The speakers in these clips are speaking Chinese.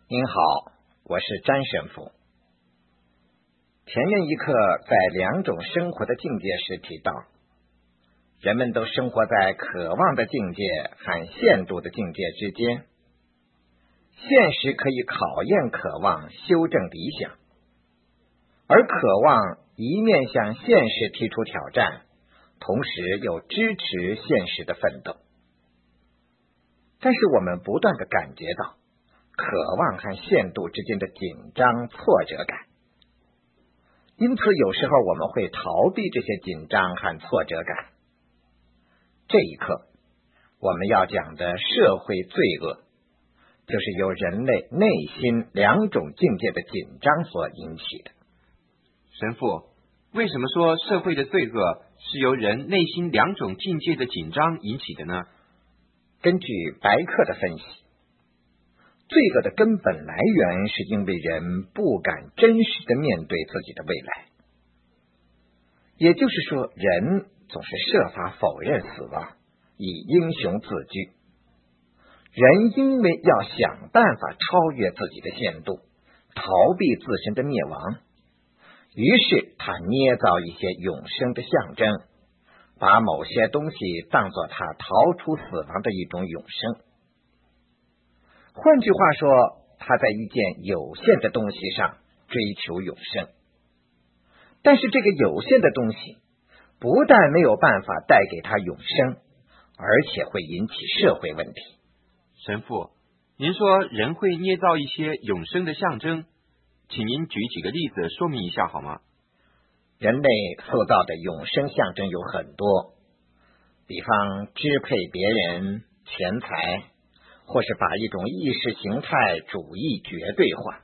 您好，我是詹神父。前面一课在两种生活的境界时提到，人们都生活在渴望的境界和限度的境界之间。现实可以考验渴望，修正理想，而渴望一面向现实提出挑战，同时又支持现实的奋斗。但是我们不断地感觉到渴望和限度之间的紧张挫折感，因此有时候我们会逃避这些紧张和挫折感。这一课我们要讲的社会罪恶，就是由人类内心两种境界的紧张所引起的。 神父，为什么说社会的罪恶是由人内心两种境界的紧张引起的呢？ 根据白克的分析，罪恶的根本来源是因为人不敢真实的面对自己的未来，也就是说，人总是设法否认死亡，以英雄自居。人因为要想办法超越自己的限度，逃避自身的灭亡，于是他捏造一些永生的象征，把某些东西当作他逃出死亡的一种永生。换句话说，他在一件有限的东西上追求永生。但是这个有限的东西不但没有办法带给他永生，而且会引起社会问题。 神父，您说人会捏造一些永生的象征，请您举几个例子说明一下好吗？ 人类塑造的永生象征有很多，比方支配别人、钱财，或是把一种意识形态主义绝对化。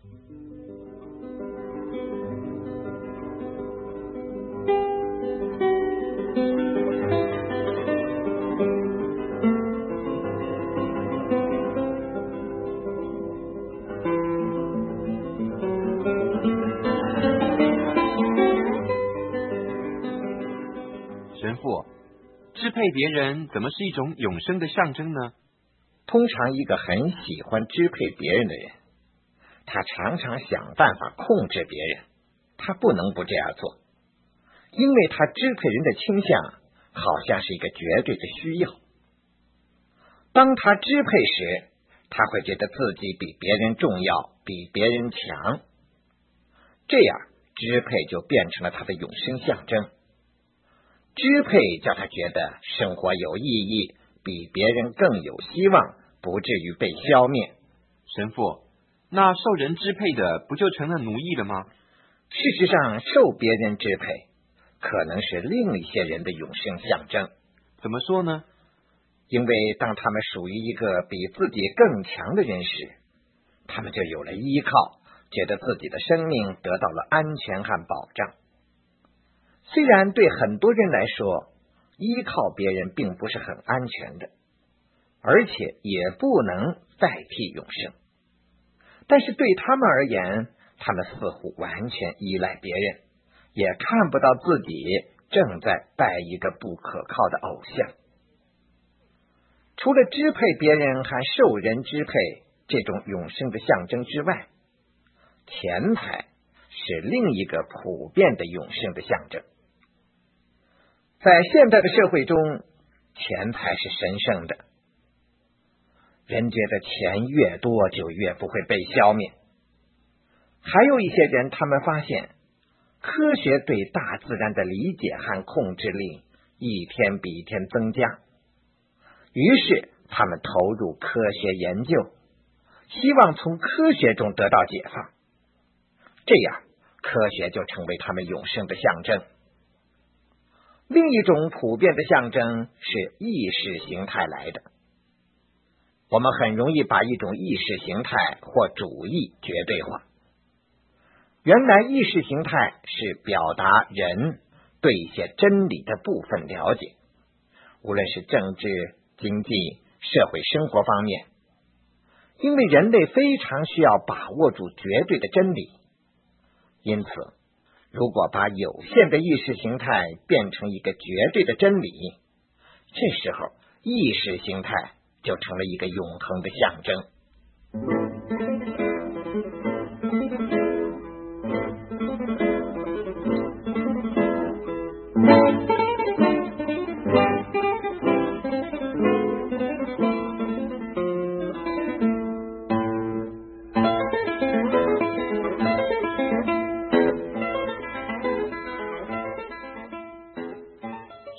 神父，支配别人怎么是一种永生的象征呢？ 通常一个很喜欢支配别人的人，他常常想办法控制别人，他不能不这样做，因为他支配人的倾向好像是一个绝对的需要。当他支配时，他会觉得自己比别人重要，比别人强，这样支配就变成了他的永生象征。支配叫他觉得生活有意义，比别人更有希望，不至于被消灭。 神父，那受人支配的不就成了奴役了吗？ 事实上，受别人支配可能是另一些人的永生象征。 怎么说呢？ 因为当他们属于一个比自己更强的人时，他们就有了依靠，觉得自己的生命得到了安全和保障。虽然对很多人来说，依靠别人并不是很安全的，而且也不能代替永生，但是对他们而言，他们似乎完全依赖别人，也看不到自己正在拜一个不可靠的偶像。除了支配别人和受人支配这种永生的象征之外，钱财是另一个普遍的永生的象征。在现代的社会中，钱财是神圣的，人觉得钱越多就越不会被消灭。还有一些人，他们发现科学对大自然的理解和控制力一天比一天增加，于是他们投入科学研究，希望从科学中得到解放，这样科学就成为他们永生的象征。另一种普遍的象征是意识形态来的。我们很容易把一种意识形态或主义绝对化。原来意识形态是表达人对一些真理的部分了解，无论是政治、经济、社会生活方面，因为人类非常需要把握住绝对的真理，因此如果把有限的意识形态变成一个绝对的真理，这时候意识形态就成了一个永恒的象征。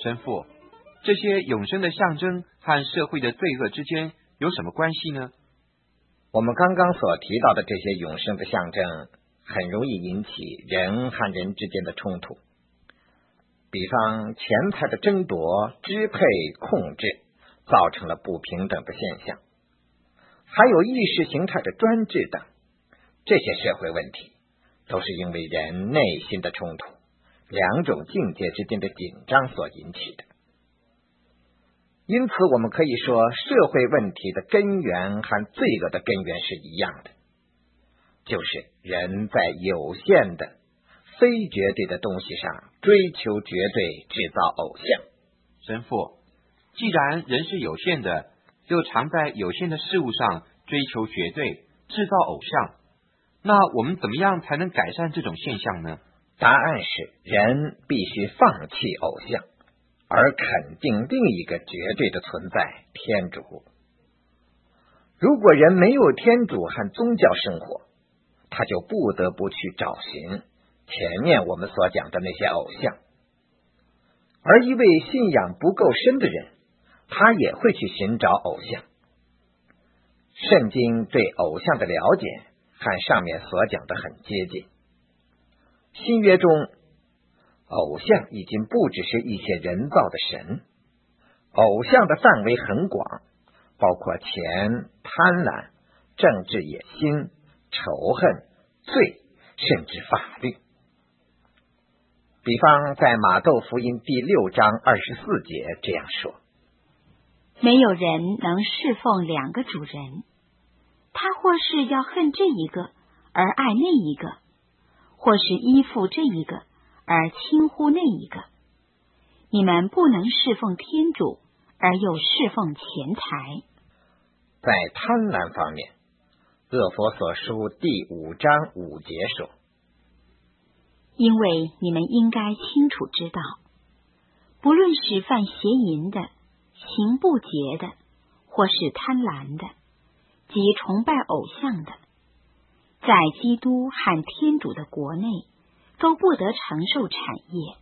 神父，这些永生的象征和社会的罪恶之间有什么关系呢？ 我们刚刚所提到的这些永生的象征，很容易引起人和人之间的冲突。比方钱财的争夺、支配、控制，造成了不平等的现象，还有意识形态的专制等，这些社会问题都是因为人内心的冲突，两种境界之间的紧张所引起的。因此我们可以说，社会问题的根源和罪恶的根源是一样的，就是人在有限的非绝对的东西上追求绝对，制造偶像。 神父，既然人是有限的，又常在有限的事物上追求绝对，制造偶像，那我们怎么样才能改善这种现象呢？ 答案是，人必须放弃偶像，而肯定另一个绝对的存在——天主。如果人没有天主和宗教生活，他就不得不去找寻前面我们所讲的那些偶像。而一位信仰不够深的人，他也会去寻找偶像。圣经对偶像的了解和上面所讲的很接近。新约中，偶像已经不只是一些人造的神，偶像的范围很广，包括钱、贪婪、政治野心、仇恨、罪，甚至法律。比方在马窦福音第6章24节这样说： 没有人能侍奉两个主人，他或是要恨这一个而爱那一个，或是依附这一个而轻忽那一个。你们不能侍奉天主而又侍奉钱财。 在贪婪方面，厄弗所书第5章5节说： 因为你们应该清楚知道，不论是犯邪淫的、行不洁的，或是贪婪的，及崇拜偶像的，在基督和天主的国内，都不得承受产业。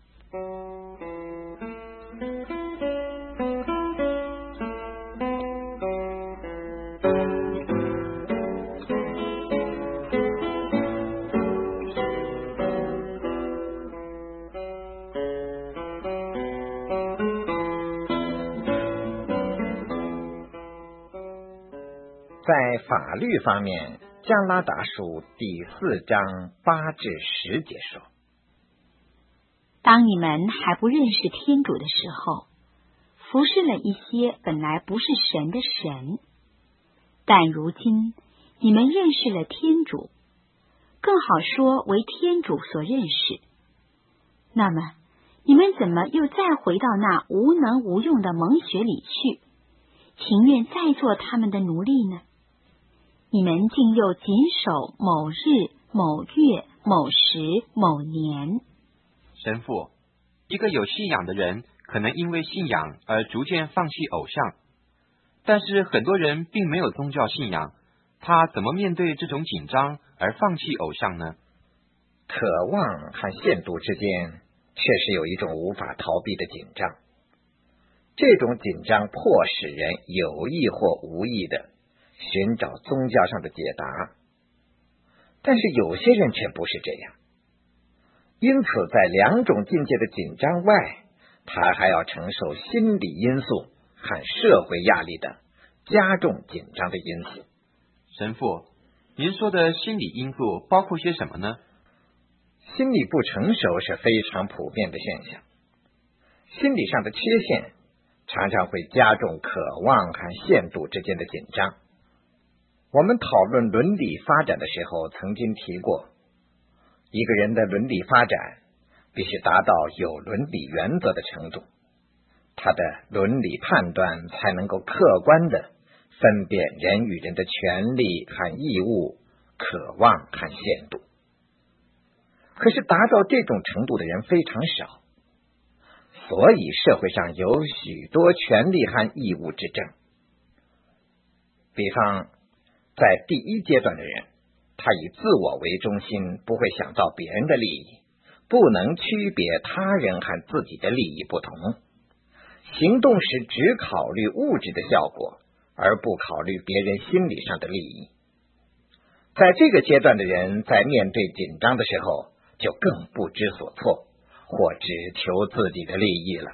在法律方面，加拉达书第4章8至10节说： 当你们还不认识天主的时候，服侍了一些本来不是神的神，但如今你们认识了天主，更好说为天主所认识。那么你们怎么又再回到那无能无用的蒙学里去，情愿再做他们的奴隶呢？你们竟又谨守某日、某月、某时、某年。 神父，一个有信仰的人可能因为信仰而逐渐放弃偶像，但是很多人并没有宗教信仰，他怎么面对这种紧张而放弃偶像呢？ 渴望和限度之间确实有一种无法逃避的紧张，这种紧张迫使人有意或无意的寻找宗教上的解答，但是有些人却不是这样。因此在两种境界的紧张外，他还要承受心理因素和社会压力的加重紧张的因素。 神父，您说的心理因素包括些什么呢？ 心理不成熟是非常普遍的现象，心理上的缺陷常常会加重渴望和限度之间的紧张。我们讨论伦理发展的时候曾经提过，一个人的伦理发展必须达到有伦理原则的程度，他的伦理判断才能够客观的分辨人与人的权利和义务、渴望和限度。可是达到这种程度的人非常少，所以社会上有许多权利和义务之争。比方在第一阶段的人，他以自我为中心，不会想到别人的利益， 不能区别他人和自己的利益不同，行动时只考虑物质的效果，而不考虑别人心理上的利益。在这个阶段的人，在面对紧张的时候，就更不知所措，或只求自己的利益了。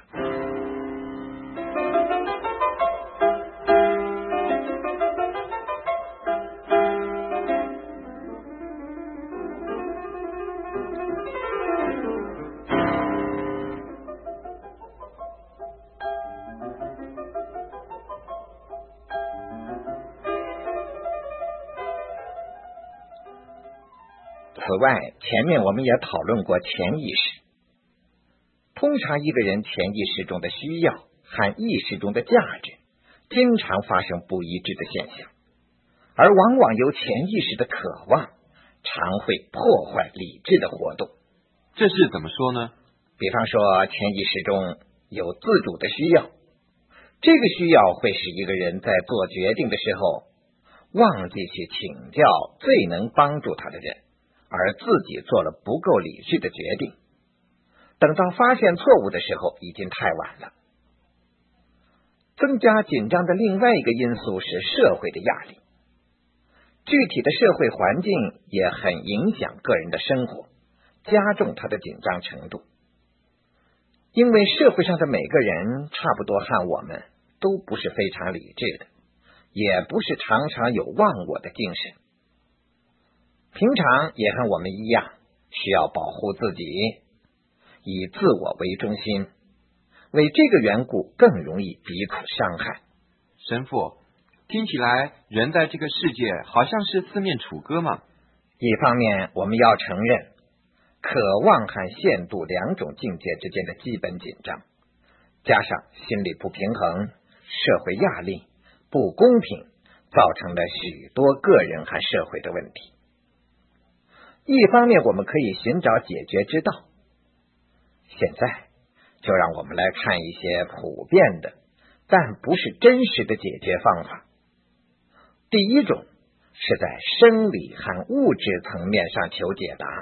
此外，前面我们也讨论过潜意识。通常一个人潜意识中的需要和意识中的价值经常发生不一致的现象，而往往由潜意识的渴望常会破坏理智的活动。 这是怎么说呢？ 比方说，潜意识中有自主的需要，这个需要会使一个人在做决定的时候忘记去请教最能帮助他的人，而自己做了不够理智的决定，等到发现错误的时候已经太晚了。增加紧张的另外一个因素是社会的压力，具体的社会环境也很影响个人的生活，加重他的紧张程度。因为社会上的每个人差不多和我们都不是非常理智的，也不是常常有忘我的精神，平常也和我们一样，需要保护自己，以自我为中心，为这个缘故更容易彼此伤害。 神父，听起来人在这个世界好像是四面楚歌嘛。 一方面我们要承认渴望和限度两种境界之间的基本紧张，加上心理不平衡、社会压力、不公平，造成了许多个人和社会的问题。一方面我们可以寻找解决之道。现在就让我们来看一些普遍的但不是真实的解决方法。第一种是在生理和物质层面上求解答。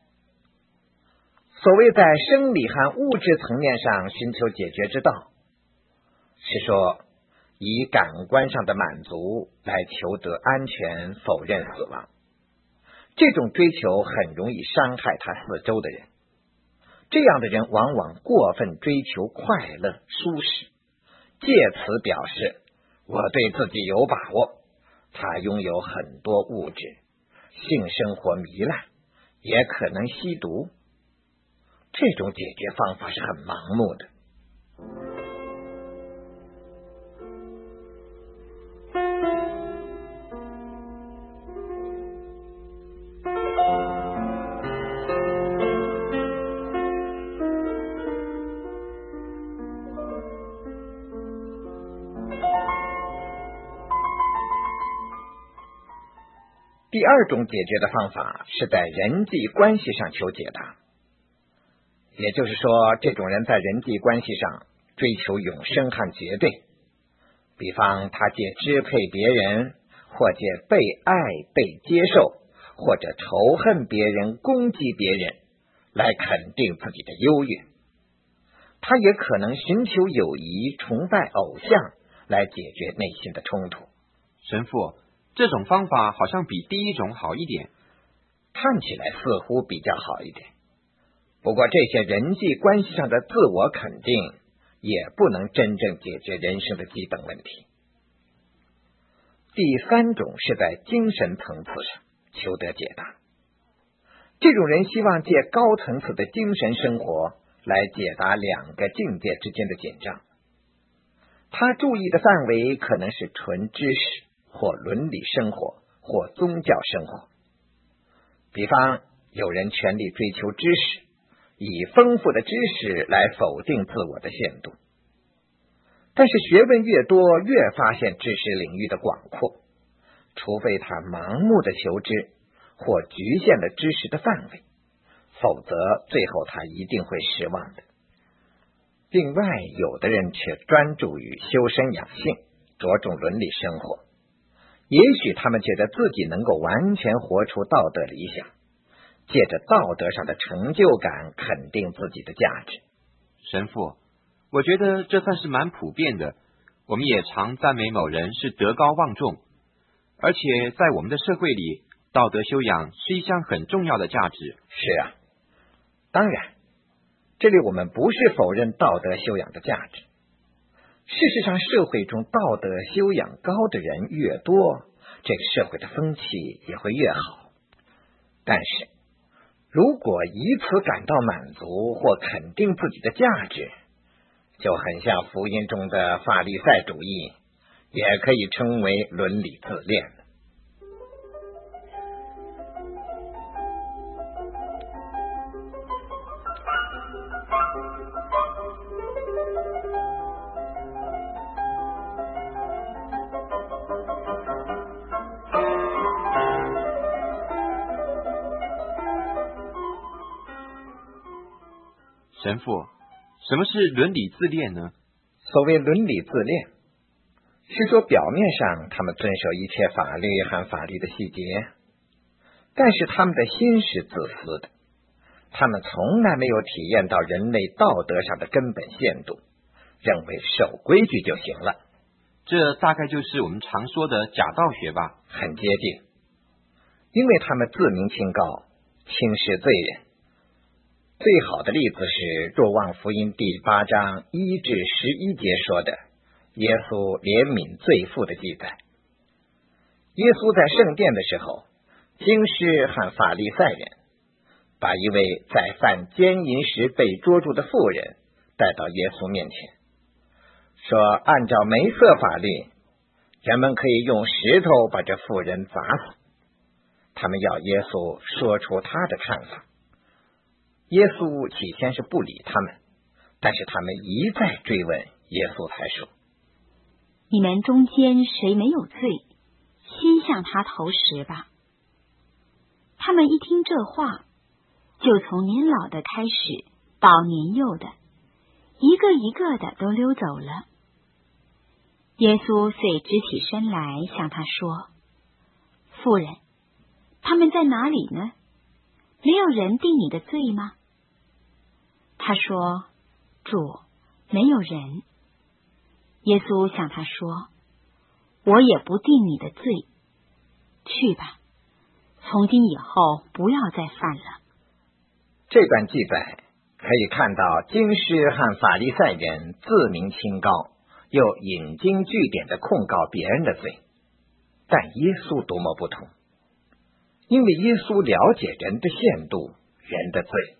所谓在生理和物质层面上寻求解决之道，是说以感官上的满足来求得安全，否认死亡。这种追求很容易伤害他四周的人，这样的人往往过分追求快乐舒适，借此表示我对自己有把握。他拥有很多物质，性生活糜烂，也可能吸毒。这种解决方法是很盲目的。第二种解决的方法是在人际关系上求解答，也就是说，这种人在人际关系上追求永生和绝对，比方他借支配别人，或借被爱被接受，或者仇恨别人攻击别人来肯定自己的优越。他也可能寻求友谊崇拜偶像来解决内心的冲突。 神父，这种方法好像比第一种好一点。 看起来似乎比较好一点，不过这些人际关系上的自我肯定也不能真正解决人生的基本问题。第三种是在精神层次上求得解答，这种人希望借高层次的精神生活来解答两个境界之间的紧张。他注意的范围可能是纯知识，或伦理生活，或宗教生活。比方有人全力追求知识，以丰富的知识来否定自我的限度。但是学问越多，越发现知识领域的广阔，除非他盲目的求知，或局限了知识的范围，否则最后他一定会失望的。另外，有的人却专注于修身养性，着重伦理生活。也许他们觉得自己能够完全活出道德理想， 借着道德上的成就感肯定自己的价值。 神父，我觉得这算是蛮普遍的，我们也常赞美某人是德高望重，而且在我们的社会里，道德修养是一项很重要的价值。 是啊，当然，这里我们不是否认道德修养的价值。事实上，社会中道德修养高的人越多，这个社会的风气也会越好。但是，如果以此感到满足或肯定自己的价值，就很像福音中的法利赛主义，也可以称为伦理自恋。 神父，什么是伦理自恋呢？ 所谓伦理自恋，是说表面上他们遵守一切法律和法律的细节，但是他们的心是自私的，他们从来没有体验到人类道德上的根本限度，认为守规矩就行了。 这大概就是我们常说的假道学吧？ 很接近，因为他们自鸣清高，轻视罪人。最好的例子是若望福音第8章1至11节说的耶稣怜悯罪妇的记载。耶稣在圣殿的时候，经师和法利赛人把一位在犯奸淫时被捉住的妇人带到耶稣面前，说按照梅瑟法律，人们可以用石头把这妇人砸死。他们要耶稣说出他的看法。耶稣起先是不理他们，但是他们一再追问，耶稣才说： 你们中间谁没有罪，先向他投石吧。他们一听这话，就从年老的开始到年幼的，一个一个的都溜走了。耶稣遂直起身来向他说：妇人，他们在哪里呢？没有人定你的罪吗？他说：主，没有人。耶稣向他说：我也不定你的罪，去吧，从今以后不要再犯了。 这段记载可以看到经师和法利赛人自鸣清高，又引经据典的控告别人的罪，但耶稣多么不同，因为耶稣了解人的限度，人的罪。